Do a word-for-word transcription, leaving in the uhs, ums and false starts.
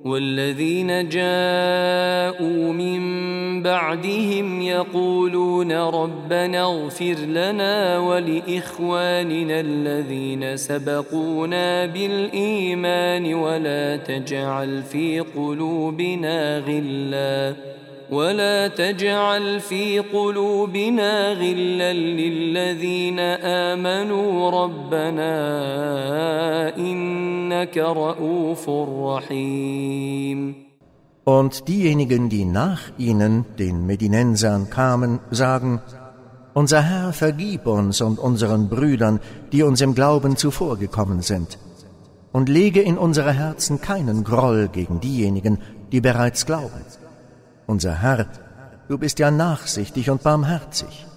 والذين جاءوا من بعدهم يقولون ربنا اغفر لنا ولإخواننا الذين سبقونا بالإيمان ولا تجعل في قلوبنا غلا ولا تجعل في قلوبنا غلا للذين آمنوا ربنا إنك رؤوف رحيم. Und diejenigen, die nach ihnen, den Medinensern, kamen, sagen: Unser Herr, vergib uns und unseren Brüdern, die uns im Glauben zuvorgekommen sind, und lege in unsere Herzen keinen Groll gegen diejenigen, die bereits glauben. Unser Herr, du bist ja nachsichtig und barmherzig.